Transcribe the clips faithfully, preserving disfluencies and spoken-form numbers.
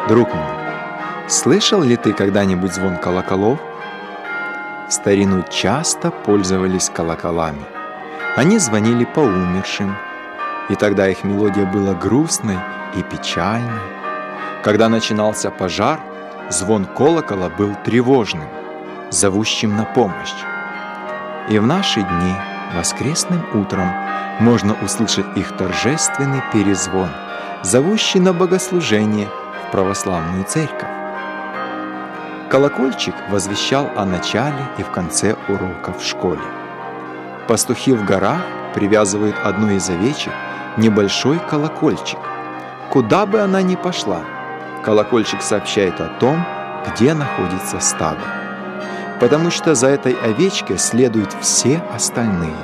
Друг мой, слышал ли ты когда-нибудь звон колоколов? В старину часто пользовались колоколами. Они звонили по умершим, и тогда их мелодия была грустной и печальной. Когда начинался пожар, звон колокола был тревожным, зовущим на помощь. И в наши дни, воскресным утром, можно услышать их торжественный перезвон, зовущий на богослужение в православную церковь. Колокольчик возвещал о начале и в конце урока в школе. Пастухи в горах привязывают одной из овечек небольшой колокольчик. Куда бы она ни пошла, колокольчик сообщает о том, где находится стадо, потому что за этой овечкой следуют все остальные.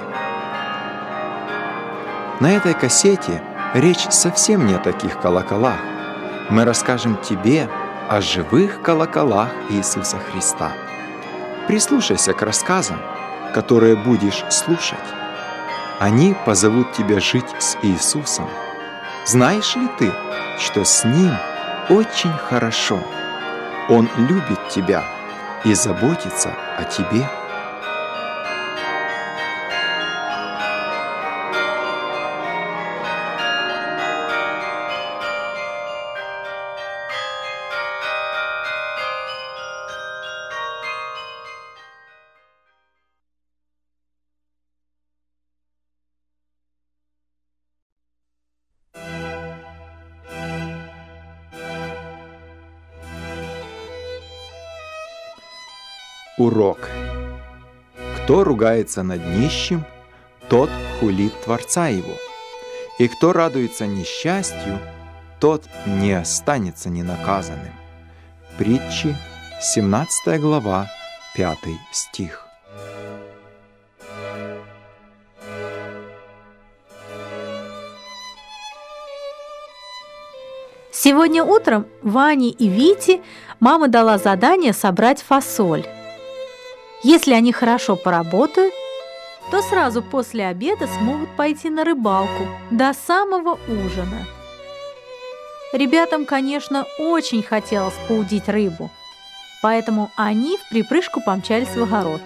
На этой кассете речь совсем не о таких колоколах. Мы расскажем тебе о живых колоколах Иисуса Христа. Прислушайся к рассказам, которые будешь слушать. Они позовут тебя жить с Иисусом. Знаешь ли ты, что с Ним очень хорошо? Он любит тебя и заботится о тебе. Урок. Кто ругается над нищим, тот хулит Творца его. И кто радуется несчастью, тот не останется ненаказанным. Притчи, семнадцатая глава, пятый стих. Сегодня утром Ване и Вите мама дала задание собрать фасоль. Если они хорошо поработают, то сразу после обеда смогут пойти на рыбалку до самого ужина. Ребятам, конечно, очень хотелось поудить рыбу, поэтому они вприпрыжку помчались в огород.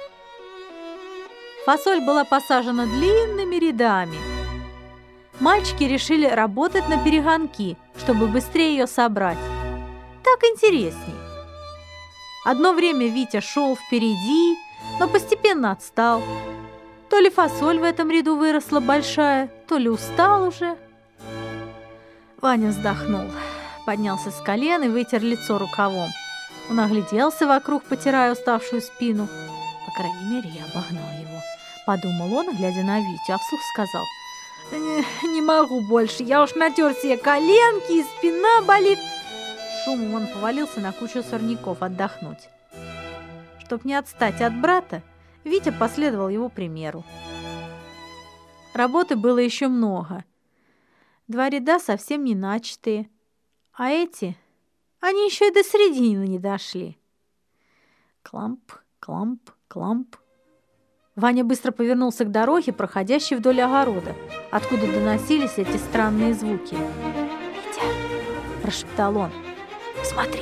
Фасоль была посажена длинными рядами. Мальчики решили работать на перегонки, чтобы быстрее ее собрать. Так интересней. Одно время Витя шел впереди, но постепенно отстал. То ли фасоль в этом ряду выросла большая, то ли устал уже. Ваня вздохнул, поднялся с колен и вытер лицо рукавом. Он огляделся вокруг, потирая уставшую спину. По крайней мере, я обогнал его. Подумал он, глядя на Витю, а вслух сказал: «Не могу больше, я уж натер себе коленки, и спина болит». Шумом он повалился на кучу сорняков отдохнуть. Чтоб не отстать от брата, Витя последовал его примеру. Работы было еще много. Два ряда совсем не начатые, а эти, они еще и до середины не дошли. Кламп, кламп, кламп. Ваня быстро повернулся к дороге, проходящей вдоль огорода, откуда доносились эти странные звуки. «Витя!» – прошептал он. «Смотри!»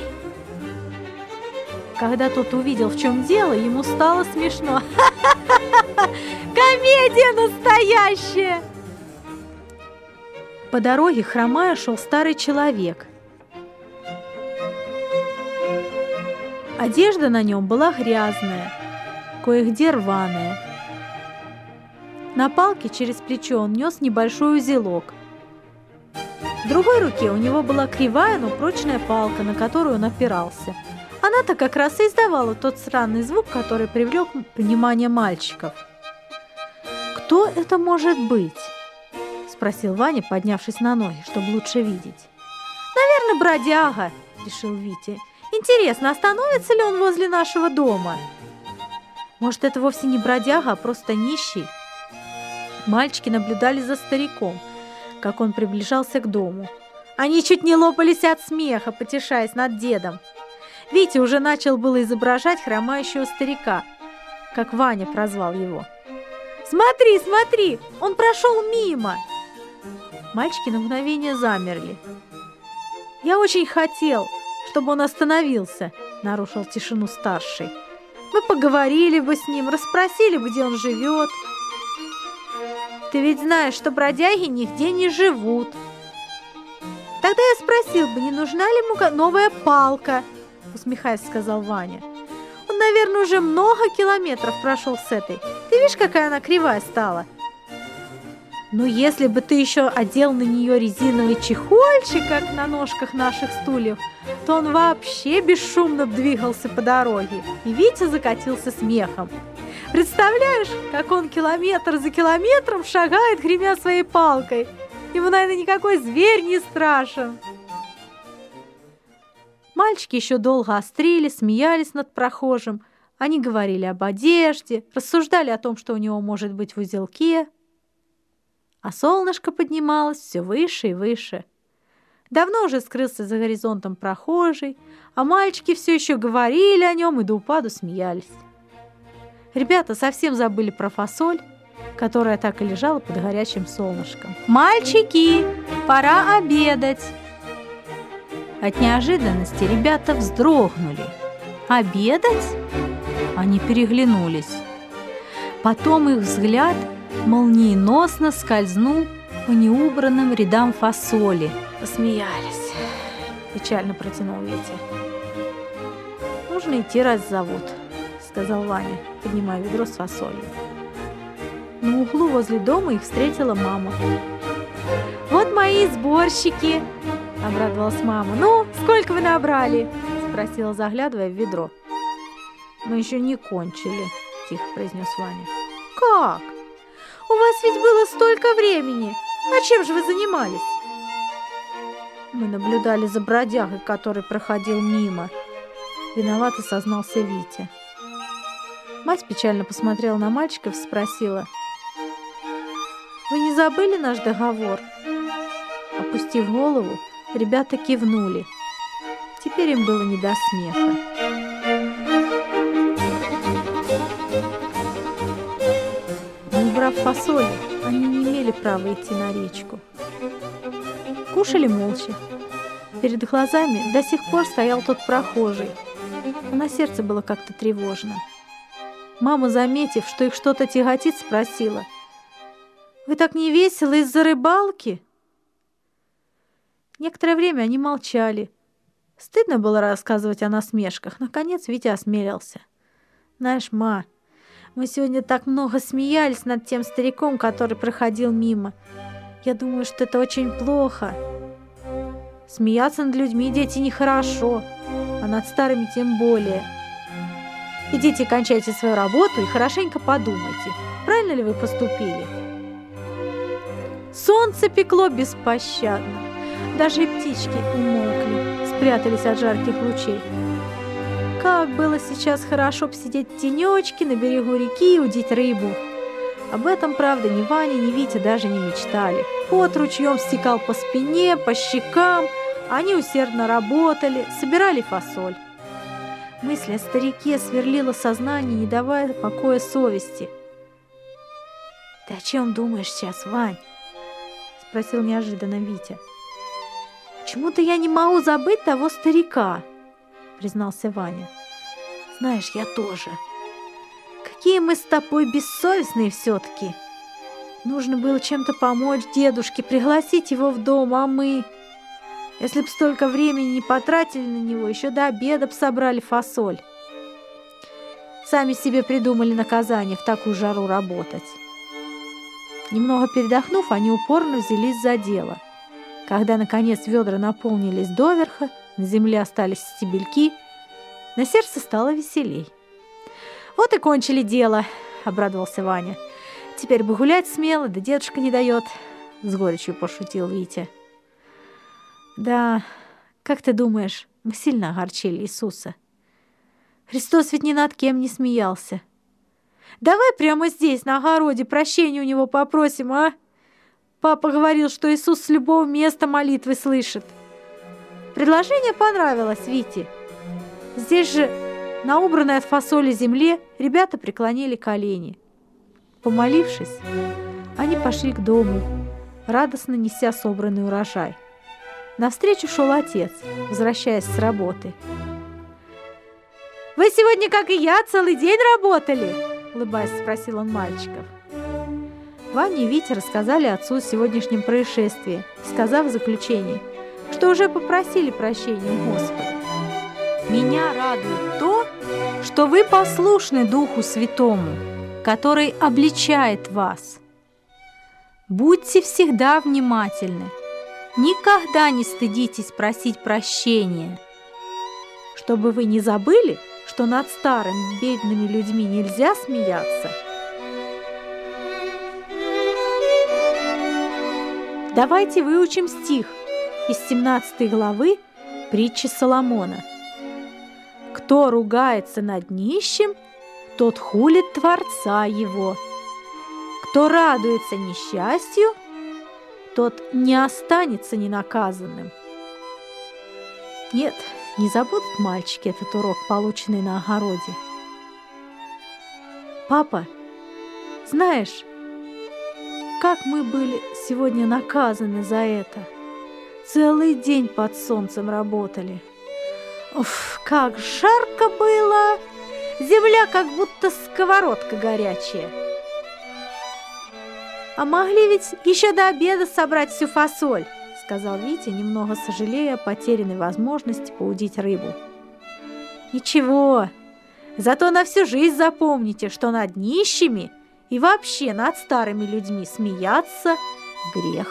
Когда тот увидел, в чем дело, ему стало смешно. «Ха-ха-ха! Комедия настоящая!» По дороге, хромая, шел старый человек. Одежда на нем была грязная, кое-где рваная. На палке через плечо он нес небольшой узелок. В другой руке у него была кривая, но прочная палка, на которую он опирался. Она-то как раз и издавала тот странный звук, который привлек внимание мальчиков. «Кто это может быть?» – спросил Ваня, поднявшись на ноги, чтобы лучше видеть. «Наверное, бродяга», – решил Витя. «Интересно, остановится ли он возле нашего дома?» «Может, это вовсе не бродяга, а просто нищий?» Мальчики наблюдали за стариком, как он приближался к дому. Они чуть не лопались от смеха, потешаясь над дедом. Витя уже начал было изображать хромающего старика, как Ваня прозвал его. «Смотри, смотри, он прошел мимо!» Мальчики на мгновение замерли. Я очень хотел, чтобы он остановился, нарушил тишину старший. Мы поговорили бы с ним, расспросили бы, где он живет. Ты ведь знаешь, что бродяги нигде не живут. Тогда я спросил бы, не нужна ли ему новая палка, усмехаясь, сказал Ваня. Он, наверное, уже много километров прошел с этой. Ты видишь, какая она кривая стала? Ну, если бы ты еще одел на нее резиновый чехольчик, как на ножках наших стульев, то он вообще бесшумно двигался по дороге. И Витя закатился смехом. Представляешь, как он километр за километром шагает, гремя своей палкой. Ему, наверное, никакой зверь не страшен. Мальчики еще долго острили, смеялись над прохожим. Они говорили об одежде, рассуждали о том, что у него может быть в узелке. А солнышко поднималось все выше и выше. Давно уже скрылся за горизонтом прохожий, а мальчики все еще говорили о нем и до упаду смеялись. Ребята совсем забыли про фасоль, которая так и лежала под горячим солнышком. «Мальчики, пора обедать!» От неожиданности ребята вздрогнули. «Обедать?» Они переглянулись. Потом их взгляд молниеносно скользнул по неубранным рядам фасоли. «Посмеялись», – печально протянул Витя. «Нужно идти, раз зовут», – сказал Ваня, поднимая ведро с фасолью. На углу возле дома их встретила мама. «Вот мои сборщики!» – обрадовалась мама. «Ну, сколько вы набрали?» – спросила, заглядывая в ведро. «Мы еще не кончили», – тихо произнес Ваня. «Как? У вас ведь было столько времени! А чем же вы занимались?» «Мы наблюдали за бродягой, который проходил мимо», – виновато сознался Витя. Мать печально посмотрела на мальчиков и спросила: «Вы не забыли наш договор?» Опустив голову, ребята кивнули. Теперь им было не до смеха. Не убрав фасоли, они не имели права идти на речку. Кушали молча. Перед глазами до сих пор стоял тот прохожий, а на сердце было как-то тревожно. Мама, заметив, что их что-то тяготит, спросила: «Вы так не весело из-за рыбалки?» Некоторое время они молчали. Стыдно было рассказывать о насмешках. Наконец Витя осмелился. «Знаешь, ма, мы сегодня так много смеялись над тем стариком, который проходил мимо. Я думаю, что это очень плохо. Смеяться над людьми, дети, нехорошо, а над старыми тем более. Идите, кончайте свою работу и хорошенько подумайте, правильно ли вы поступили». Солнце пекло беспощадно. Даже и птички умолкли, спрятались от жарких лучей. Как было сейчас хорошо посидеть в тенечке на берегу реки и удить рыбу. Об этом, правда, ни Ваня, ни Витя даже не мечтали. Пот ручьем стекал по спине, по щекам. Они усердно работали, собирали фасоль. Мысль о старике сверлила сознание, не давая покоя совести. «Ты о чем думаешь сейчас, Вань?» — спросил неожиданно Витя. «Почему-то я не могу забыть того старика», — признался Ваня. «Знаешь, я тоже. Какие мы с тобой бессовестные все-таки. Нужно было чем-то помочь дедушке, пригласить его в дом, а мы... Если б столько времени не потратили на него, еще до обеда б собрали фасоль. Сами себе придумали наказание в такую жару работать». Немного передохнув, они упорно взялись за дело. Когда, наконец, ведра наполнились доверха, на земле остались стебельки, на сердце стало веселей. «Вот и кончили дело», — обрадовался Ваня. «Теперь бы гулять смело, да дедушка не дает», — с горечью пошутил Витя. «Да, как ты думаешь, мы сильно огорчили Иисуса? Христос ведь ни над кем не смеялся. Давай прямо здесь, на огороде, прощения у него попросим, а? Папа говорил, что Иисус с любого места молитвы слышит». Предложение понравилось Вите. Здесь же, на убранной от фасоли земле, ребята преклонили колени. Помолившись, они пошли к дому, радостно неся собранный урожай. Навстречу шел отец, возвращаясь с работы. «Вы сегодня, как и я, целый день работали?» – улыбаясь, спросил он мальчиков. Ваня и Витя рассказали отцу о сегодняшнем происшествии, сказав в заключении, что уже попросили прощения у Господа. «Меня радует то, что вы послушны Духу Святому, который обличает вас. Будьте всегда внимательны, никогда не стыдитесь просить прощения, чтобы вы не забыли, что над старыми бедными людьми нельзя смеяться. Давайте выучим стих из семнадцатой главы притчи Соломона. Кто ругается над нищим, тот хулит Творца его. Кто радуется несчастью, тот не останется ненаказанным. Нет, не забудут мальчики этот урок, полученный на огороде. Папа, знаешь, как мы были сегодня наказаны за это? Целый день под солнцем работали. Уф, как жарко было! Земля как будто сковородка горячая. А могли ведь еще до обеда собрать всю фасоль, сказал Витя, немного сожалея о потерянной возможности поудить рыбу. Ничего, зато на всю жизнь запомните, что над нищими и вообще над старыми людьми смеяться грех.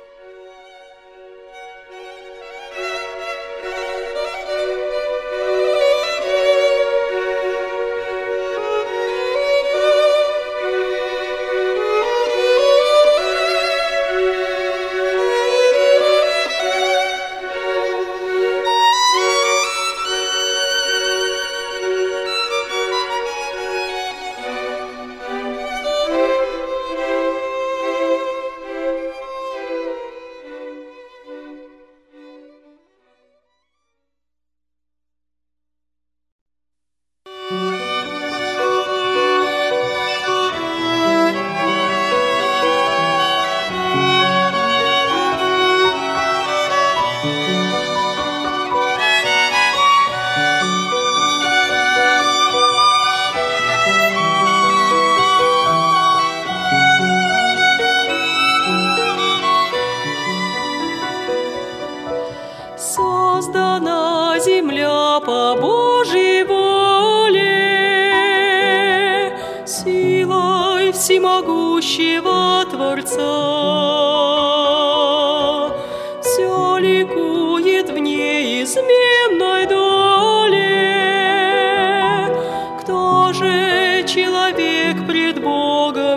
Создана земля по Божьей воле, силой всемогущего Творца. Все ликует в неизменной доле. Кто же человек пред Богом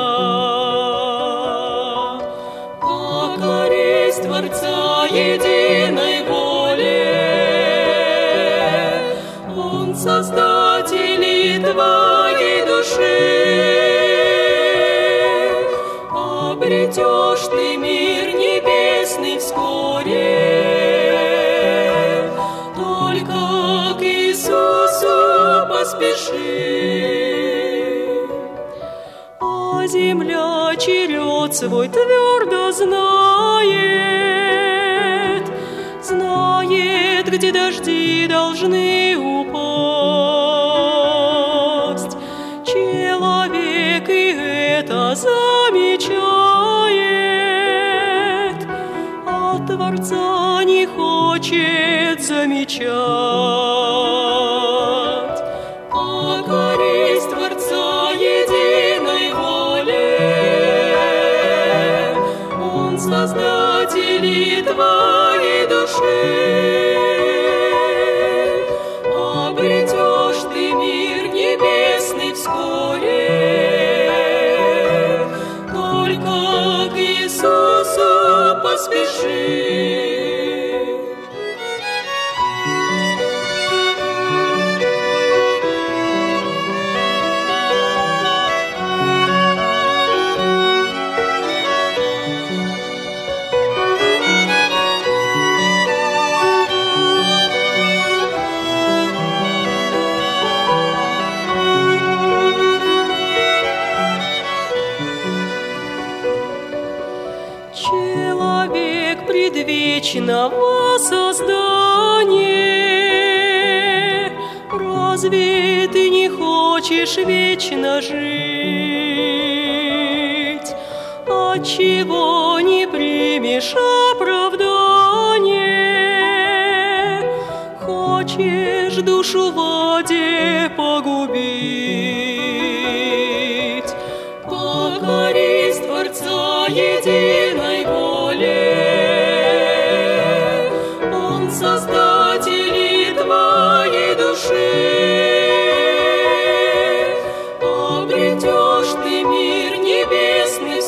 я? Покорись Творца единой воле, Он создатель и твоей души. Обретешь ты мир небесный вскоре, только к Иисусу поспеши. А земля черед свой твердо знает, знает, где дожди должны упасть. Человек и это замечает, а Творца не хочет замечать. Покорись Творца единой воле, Он создатель и твоей души. Обретешь ты мир небесный вскоре, только к Иисусу поспеши. разве ты не хочешь вечно жить? Отчего не примешь оправдание? Хочешь душу в воде погубить? Покорись Творца единой воле, Он создатель и твоей души. Обретешь ты мир небесный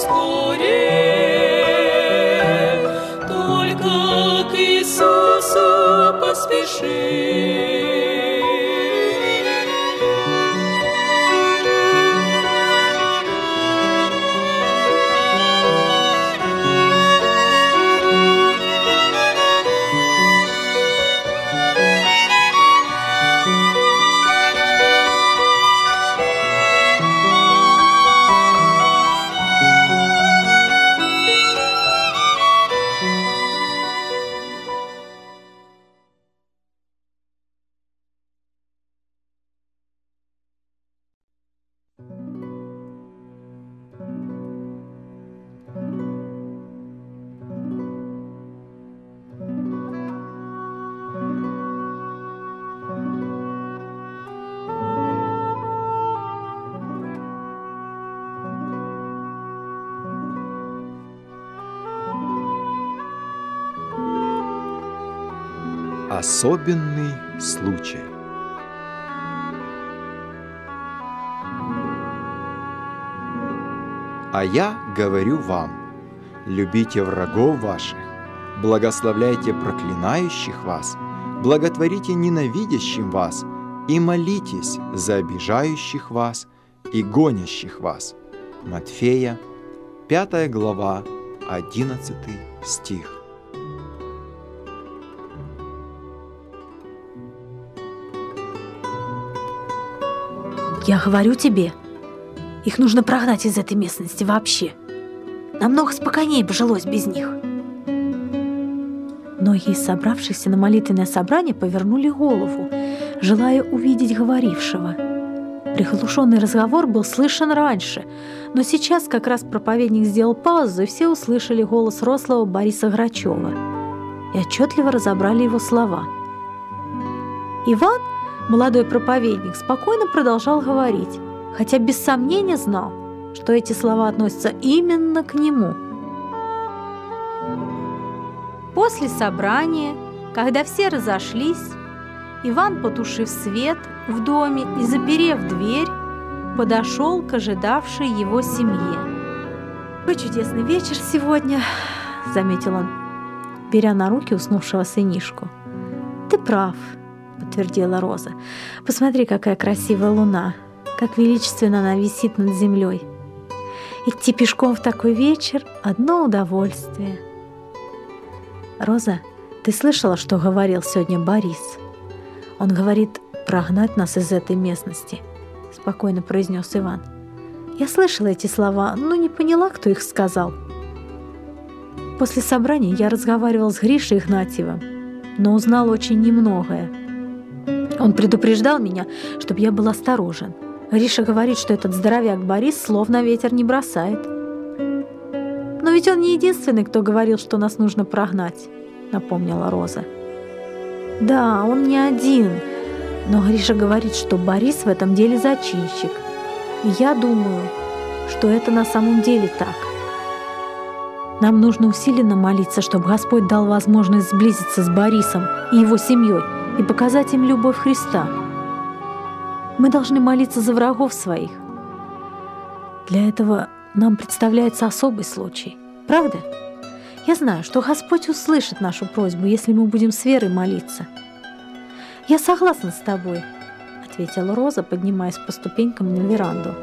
вскоре, только к Иисусу поспеши. Особенный случай. А я говорю вам, любите врагов ваших, благословляйте проклинающих вас, благотворите ненавидящим вас и молитесь за обижающих вас и гонящих вас. Матфея, пятая глава, одиннадцатый стих. Я говорю тебе, их нужно прогнать из этой местности вообще. Намного спокойнее бы жилось без них. Многие из собравшихся на молитвенное собрание повернули голову, желая увидеть говорившего. Приглушенный разговор был слышен раньше, но сейчас как раз проповедник сделал паузу, и все услышали голос рослого Бориса Грачева и отчетливо разобрали его слова. Иван, молодой проповедник, спокойно продолжал говорить, хотя без сомнения знал, что эти слова относятся именно к нему. После собрания, когда все разошлись, Иван, потушив свет в доме и заперев дверь, подошел к ожидавшей его семье. «Какой чудесный вечер сегодня», — заметил он, беря на руки уснувшего сынишку. «Ты прав», — подтвердила Роза. «Посмотри, какая красивая луна, как величественно она висит над землей. Идти пешком в такой вечер — одно удовольствие». «Роза, ты слышала, что говорил сегодня Борис? Он говорит прогнать нас из этой местности», — спокойно произнес Иван. «Я слышала эти слова, но не поняла, кто их сказал. После собрания я разговаривал с Гришей Игнатьевым, но узнал очень немногое. Он предупреждал меня, чтобы я был осторожен. Гриша говорит, что этот здоровяк Борис слов на ветер не бросает. Но ведь он не единственный, кто говорил, что нас нужно прогнать», — напомнила Роза. «Да, он не один, но Гриша говорит, что Борис в этом деле зачинщик. И я думаю, что это на самом деле так. Нам нужно усиленно молиться, чтобы Господь дал возможность сблизиться с Борисом и его семьей и показать им любовь Христа. Мы должны молиться за врагов своих. Для этого нам представляется особый случай. Правда? Я знаю, что Господь услышит нашу просьбу, если мы будем с верой молиться». «Я согласна с тобой», — ответила Роза, поднимаясь по ступенькам на веранду.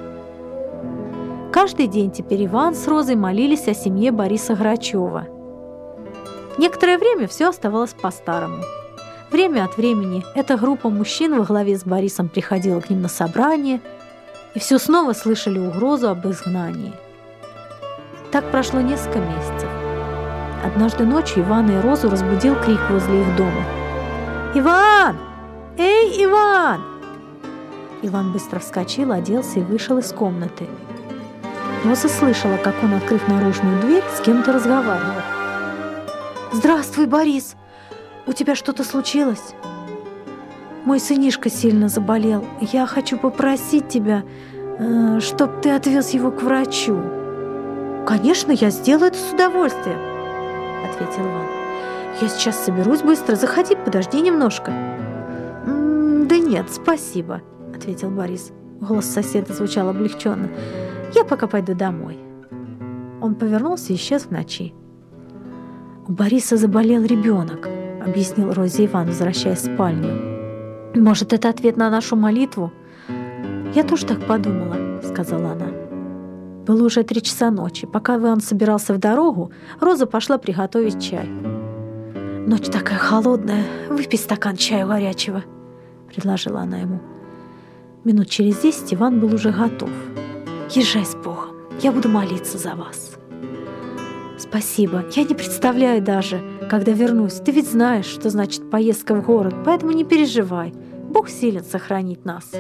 Каждый день теперь Иван с Розой молились о семье Бориса Грачева. Некоторое время все оставалось по-старому. Время от времени эта группа мужчин во главе с Борисом приходила к ним на собрание, и все снова слышали угрозу об изгнании. Так прошло несколько месяцев. Однажды ночью Ивана и Розу разбудил крик возле их дома. «Иван! Эй, Иван! Иван быстро вскочил, оделся и вышел из комнаты. Роза слышала, как он, открыв наружную дверь, с кем-то разговаривал. «Здравствуй, Борис! У тебя что-то случилось? Мой сынишка сильно заболел. Я хочу попросить тебя, э, чтоб ты отвез его к врачу». «Конечно, я сделаю это с удовольствием», — ответил Иван. «Я сейчас соберусь быстро. Заходи, подожди немножко». «М-м, «Да нет, спасибо», — ответил Борис. Голос соседа звучал облегченно. «Я пока пойду домой». Он повернулся и исчез в ночи. «У Бориса заболел ребенок», — объяснил Розе Иван, возвращаясь в спальню. «Может, это ответ на нашу молитву?» «Я тоже так подумала», — сказала она. Было уже три часа ночи. Пока Иван собирался в дорогу, Роза пошла приготовить чай. «Ночь такая холодная, выпей стакан чаю горячего», — предложила она ему. Минут через десять Иван был уже готов. «Езжай с Богом, я буду молиться за вас». «Спасибо, я не представляю даже, когда вернусь. Ты ведь знаешь, что значит поездка в город, поэтому не переживай. Бог силен сохранить нас».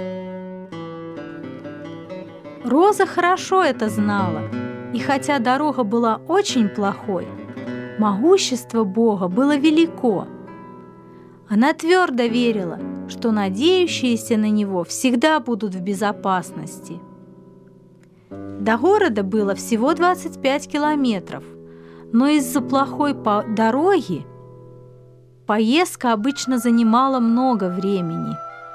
Роза хорошо это знала, и хотя дорога была очень плохой, могущество Бога было велико. Она твердо верила, что надеющиеся на Него всегда будут в безопасности. До города было всего двадцать пять километров, но из-за плохой по- дороги поездка обычно занимала много времени.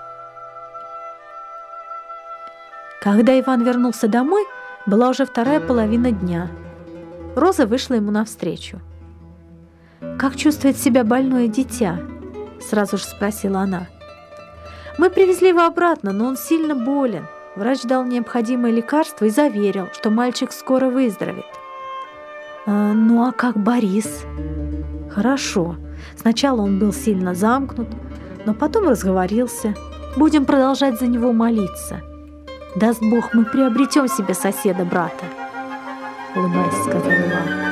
Когда Иван вернулся домой, была уже вторая половина дня. Роза вышла ему навстречу. «Как чувствует себя больное дитя?» – сразу же спросила она. «Мы привезли его обратно, но он сильно болен. Врач дал необходимое лекарство и заверил, что мальчик скоро выздоровеет». А, «Ну а как Борис?» «Хорошо. Сначала он был сильно замкнут, но потом разговорился. Будем продолжать за него молиться. Даст Бог, мы приобретем себе соседа-брата», — улыбаясь, сказал Иван.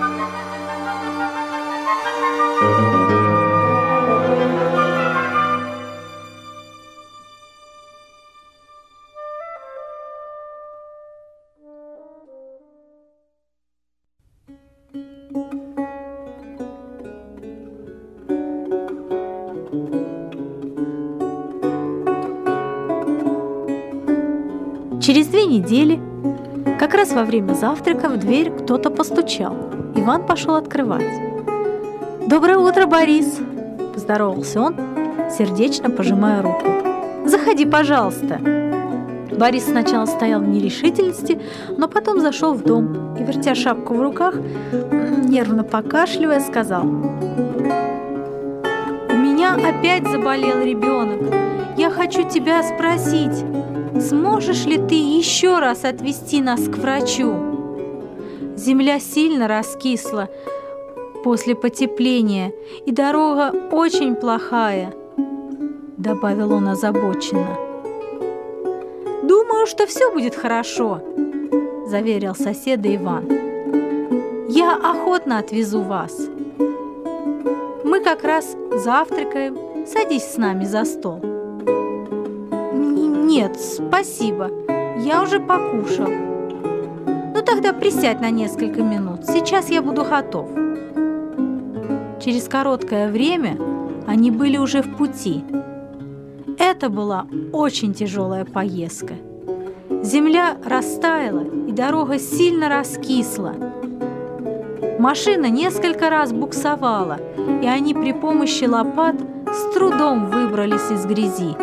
Через две недели, как раз во время завтрака, в дверь кто-то постучал. Иван пошел открывать. «Доброе утро, Борис!» – поздоровался он, сердечно пожимая руку. «Заходи, пожалуйста!» Борис сначала стоял в нерешительности, но потом зашел в дом и, вертя шапку в руках, нервно покашливая, сказал: «У меня опять заболел ребенок. Я хочу тебя спросить, сможешь ли ты еще раз отвезти нас к врачу? Земля сильно раскисла после потепления, и дорога очень плохая», — добавил он озабоченно. «Думаю, что все будет хорошо», — заверил соседа Иван. «Я охотно отвезу вас. Мы как раз завтракаем. Садись с нами за стол». «Нет, спасибо. Я уже покушал». «Ну тогда присядь на несколько минут. Сейчас я буду готов». Через короткое время они были уже в пути. Это была очень тяжелая поездка. Земля растаяла, и дорога сильно раскисла. Машина несколько раз буксовала, и они при помощи лопат с трудом выбрались из грязи.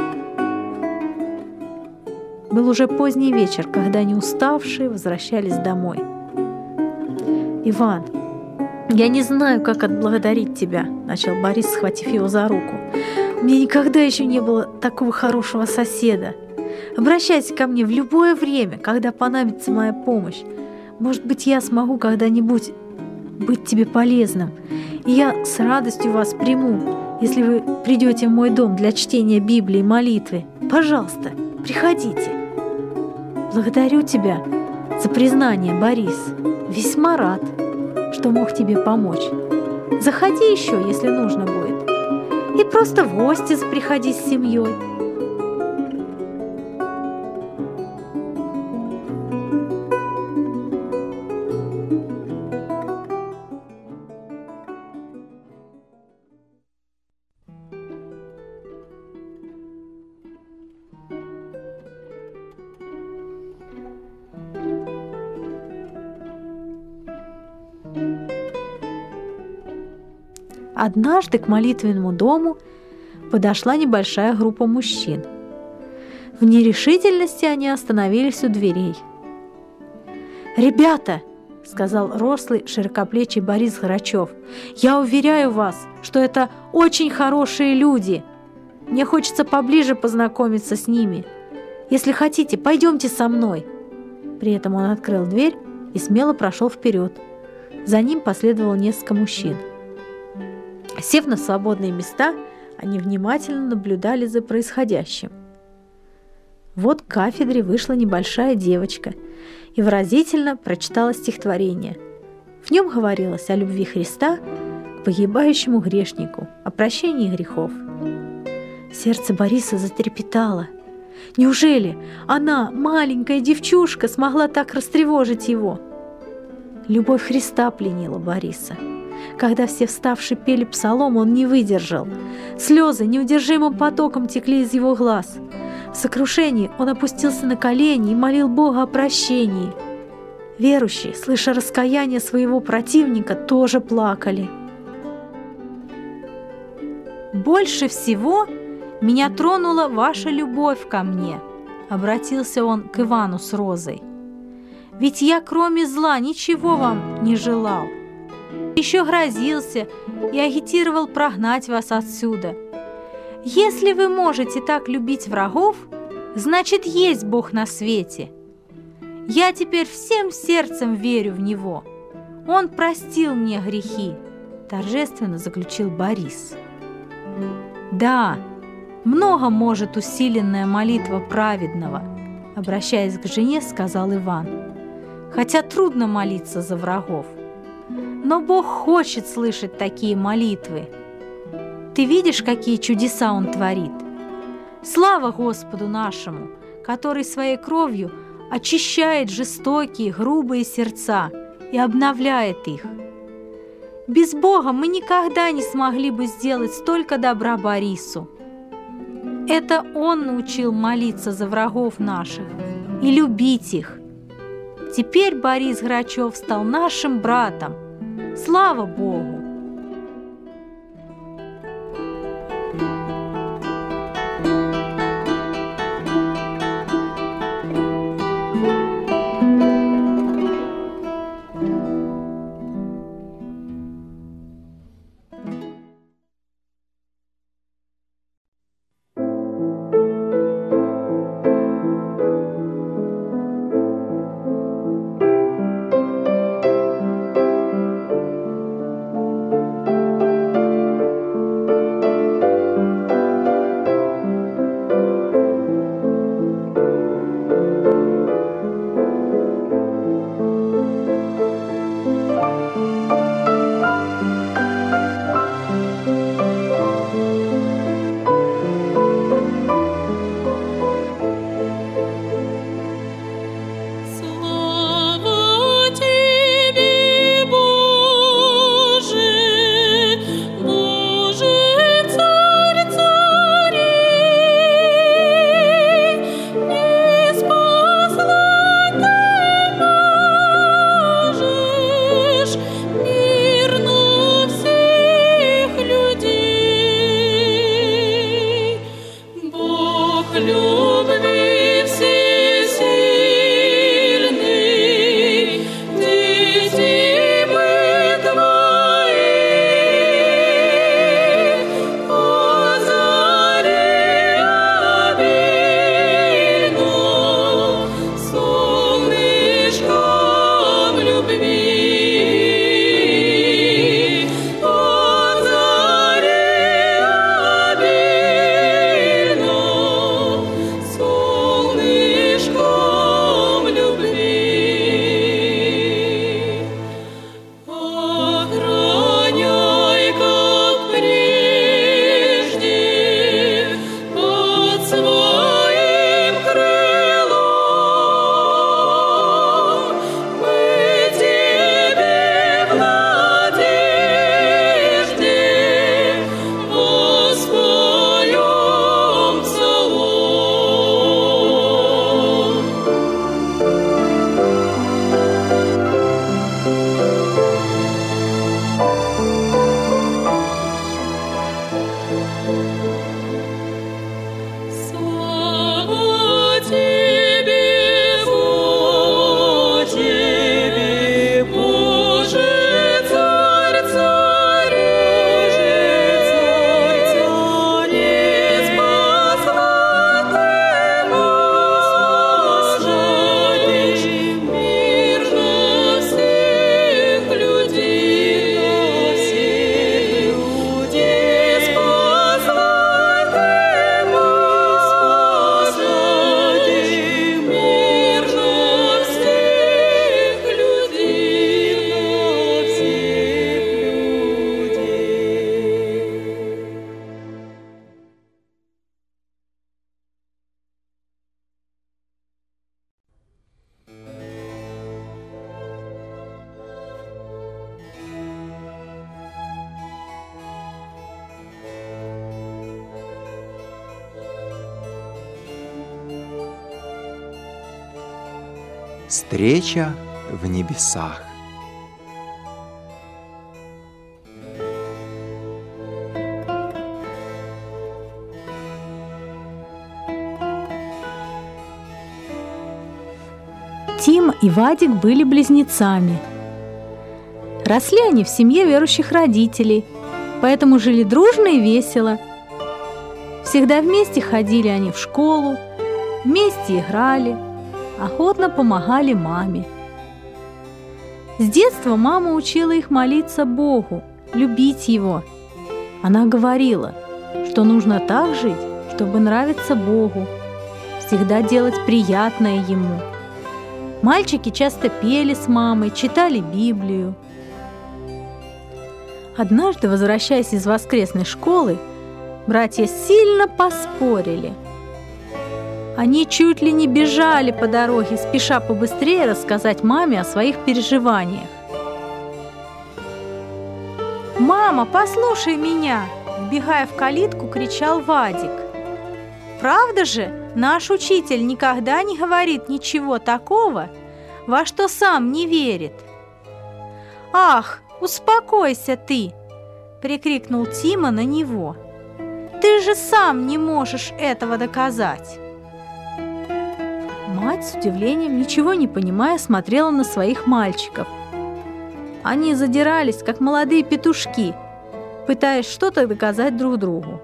Был уже поздний вечер, когда они, уставшие, возвращались домой. «Иван, я не знаю, как отблагодарить тебя», — начал Борис, схватив его за руку. «У меня никогда еще не было такого хорошего соседа. Обращайся ко мне в любое время, когда понадобится моя помощь. Может быть, я смогу когда-нибудь быть тебе полезным, и я с радостью вас приму, если вы придете в мой дом для чтения Библии и молитвы. Пожалуйста, приходите. Благодарю тебя за признание, Борис. Весьма рад, что мог тебе помочь. Заходи еще, если нужно будет. И просто в гости приходи с семьей». Однажды к молитвенному дому подошла небольшая группа мужчин. В нерешительности они остановились у дверей. «Ребята!» — сказал рослый, широкоплечий Борис Грачев. «Я уверяю вас, что это очень хорошие люди. Мне хочется поближе познакомиться с ними. Если хотите, пойдемте со мной». При этом он открыл дверь и смело прошел вперед. За ним последовало несколько мужчин. Сев на свободные места, они внимательно наблюдали за происходящим. Вот к кафедре вышла небольшая девочка и выразительно прочитала стихотворение. В нем говорилось о любви Христа к погибающему грешнику, о прощении грехов. Сердце Бориса затрепетало. Неужели она, маленькая девчушка, смогла так растревожить его? Любовь Христа пленила Бориса. Когда все вставшие пели псалом, он не выдержал. Слезы неудержимым потоком текли из его глаз. В сокрушении он опустился на колени и молил Бога о прощении. Верующие, слыша раскаяние своего противника, тоже плакали. «Больше всего меня тронула ваша любовь ко мне», — обратился он к Ивану с розой. «Ведь я, кроме зла, ничего вам не желал. Еще грозился и агитировал прогнать вас отсюда. Если вы можете так любить врагов, значит, есть Бог на свете. Я теперь всем сердцем верю в Него. Он простил мне грехи», — торжественно заключил Борис. «Да, много может усиленная молитва праведного», — обращаясь к жене, сказал Иван. «Хотя трудно молиться за врагов. Но Бог хочет слышать такие молитвы. Ты видишь, какие чудеса Он творит? Слава Господу нашему, который своей кровью очищает жестокие, грубые сердца и обновляет их. Без Бога мы никогда не смогли бы сделать столько добра Борису. Это Он научил молиться за врагов наших и любить их. Теперь Борис Грачев стал нашим братом. Слава Богу!» Встреча в небесах. Тима и Вадик были близнецами. Росли они в семье верующих родителей, поэтому жили дружно и весело. Всегда вместе ходили они в школу, вместе играли, охотно помогали маме. С детства мама учила их молиться Богу, любить Его. Она говорила, что нужно так жить, чтобы нравиться Богу, всегда делать приятное Ему. Мальчики часто пели с мамой, читали Библию. Однажды, возвращаясь из воскресной школы, братья сильно поспорили. Они чуть ли не бежали по дороге, спеша побыстрее рассказать маме о своих переживаниях. «Мама, послушай меня!» – вбегая в калитку, кричал Вадик. «Правда же, наш учитель никогда не говорит ничего такого, во что сам не верит?» «Ах, успокойся ты!» – прикрикнул Тима на него. «Ты же сам не можешь этого доказать!» Мать с удивлением, ничего не понимая, смотрела на своих мальчиков. Они задирались, как молодые петушки, пытаясь что-то доказать друг другу.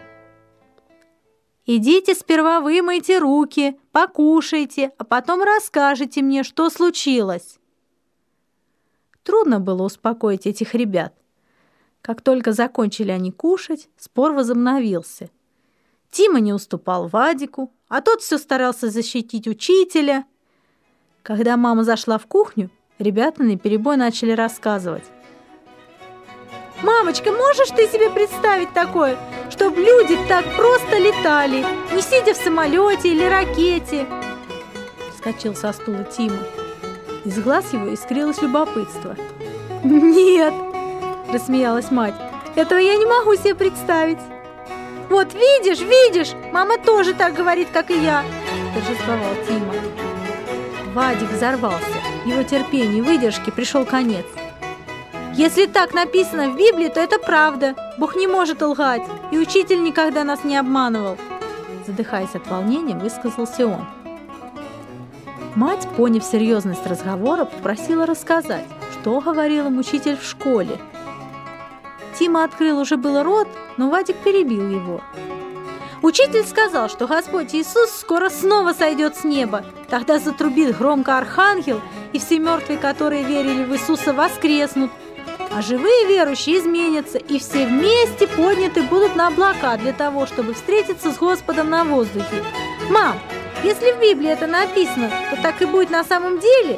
«Идите сперва вымойте руки, покушайте, а потом расскажете мне, что случилось». Трудно было успокоить этих ребят. Как только закончили они кушать, спор возобновился. Тима не уступал Вадику, а тот все старался защитить учителя. Когда мама зашла в кухню, ребята наперебой начали рассказывать. «Мамочка, можешь ты себе представить такое, чтобы люди так просто летали, не сидя в самолете или ракете?» Вскочил со стула Тима. Из глаз его искрилось любопытство. «Нет!» – рассмеялась мать. «Этого я не могу себе представить!» «Вот видишь, видишь, мама тоже так говорит, как и я!» – торжествовал Тима. Вадик взорвался. Его терпению и выдержке пришел конец. «Если так написано в Библии, то это правда. Бог не может лгать, и учитель никогда нас не обманывал!» Задыхаясь от волнения, высказался он. Мать, поняв серьезность разговора, попросила рассказать, что говорил им учитель в школе. Тима открыл уже было рот, но Вадик перебил его. Учитель сказал, что Господь Иисус скоро снова сойдет с неба. Тогда затрубит громко архангел, и все мертвые, которые верили в Иисуса, воскреснут. А живые верующие изменятся, и все вместе подняты будут на облака для того, чтобы встретиться с Господом на воздухе. Мам, если в Библии это написано, то так и будет на самом деле?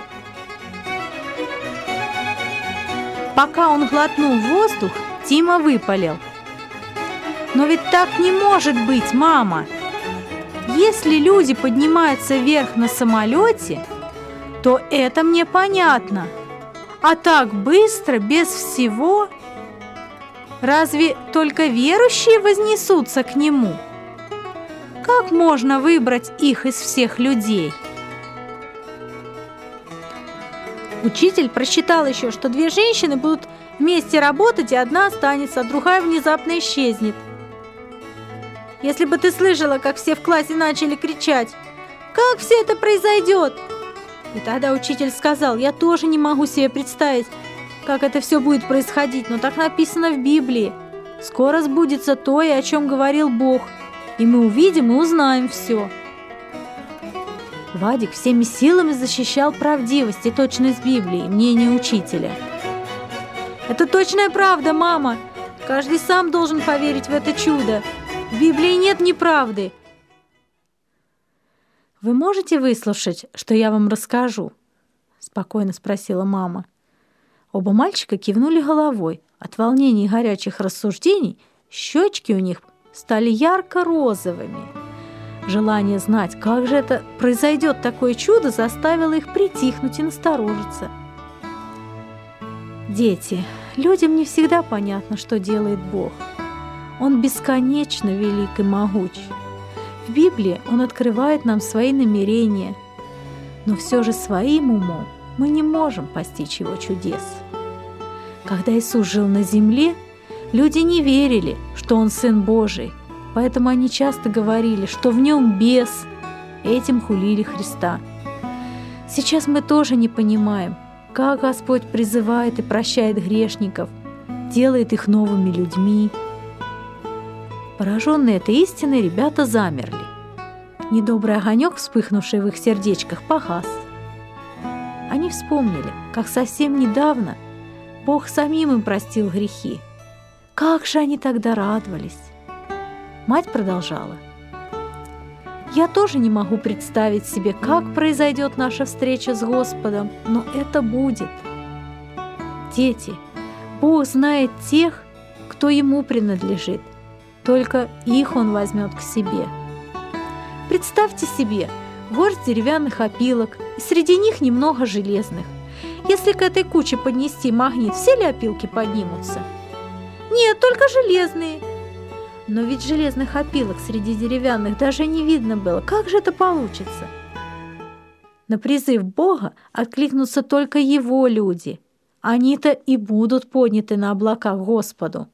Пока он глотнул воздух, Тима выпалил. «Но ведь так не может быть, мама! Если люди поднимаются вверх на самолете, то это мне понятно. А так быстро, без всего? Разве только верующие вознесутся к нему? Как можно выбрать их из всех людей?» Учитель просчитал еще, что две женщины будут вместе работать, и одна останется, а другая внезапно исчезнет. Если бы ты слышала, как все в классе начали кричать: «Как все это произойдет?» И тогда учитель сказал: «Я тоже не могу себе представить, как это все будет происходить, но так написано в Библии. Скоро сбудется то, и о чем говорил Бог, и мы увидим и узнаем все». Вадик всеми силами защищал правдивость и точность Библии, мнение учителя. «Это точная правда, мама! Каждый сам должен поверить в это чудо. В Библии нет неправды». «Вы можете выслушать, что я вам расскажу?» – спокойно спросила мама. Оба мальчика кивнули головой. От волнений и горячих рассуждений щечки у них стали ярко-розовыми. Желание знать, как же это произойдет такое чудо, заставило их притихнуть и насторожиться. «Дети, людям не всегда понятно, что делает Бог. Он бесконечно велик и могуч. В Библии Он открывает нам свои намерения. Но все же своим умом мы не можем постичь его чудес. Когда Иисус жил на земле, люди не верили, что Он Сын Божий, поэтому они часто говорили, что в Нем бес, этим хулили Христа. Сейчас мы тоже не понимаем, как Господь призывает и прощает грешников, делает их новыми людьми. Пораженные этой истиной, ребята замерли. Недобрый огонек, вспыхнувший в их сердечках, погас. Они вспомнили, как совсем недавно Бог самим им простил грехи. Как же они тогда радовались! Мать продолжала. Я тоже не могу представить себе, как произойдет наша встреча с Господом, но это будет. Дети, Бог знает тех, кто Ему принадлежит, только их Он возьмет к себе. Представьте себе горсть деревянных опилок, и среди них немного железных. Если к этой куче поднести магнит, все ли опилки поднимутся? Нет, только железные. Но ведь железных опилок среди деревянных даже не видно было. Как же это получится? На призыв Бога откликнутся только Его люди. Они-то и будут подняты на облаках Господу.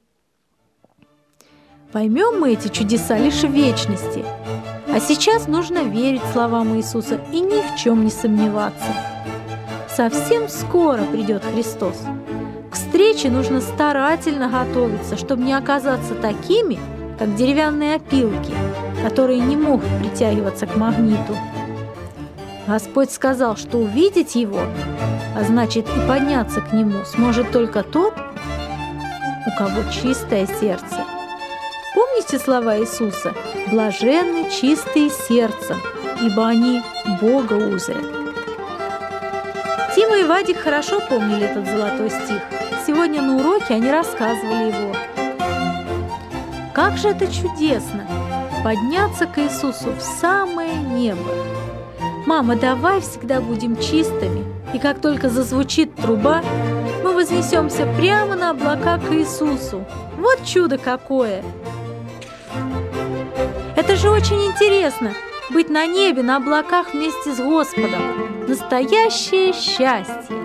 Поймем мы эти чудеса лишь в вечности. А сейчас нужно верить словам Иисуса и ни в чем не сомневаться. Совсем скоро придет Христос. К встрече нужно старательно готовиться, чтобы не оказаться такими, как деревянные опилки, которые не могут притягиваться к магниту. Господь сказал, что увидеть Его, а значит и подняться к Нему, сможет только тот, у кого чистое сердце. Помните слова Иисуса? «Блаженны чистые сердцем, ибо они Бога узрят». Тима и Вадик хорошо помнили этот золотой стих. Сегодня на уроке они рассказывали его. Как же это чудесно – подняться к Иисусу в самое небо. Мама, давай всегда будем чистыми, и как только зазвучит труба, мы вознесемся прямо на облака к Иисусу. Вот чудо какое! Это же очень интересно – быть на небе, на облаках вместе с Господом. Настоящее счастье!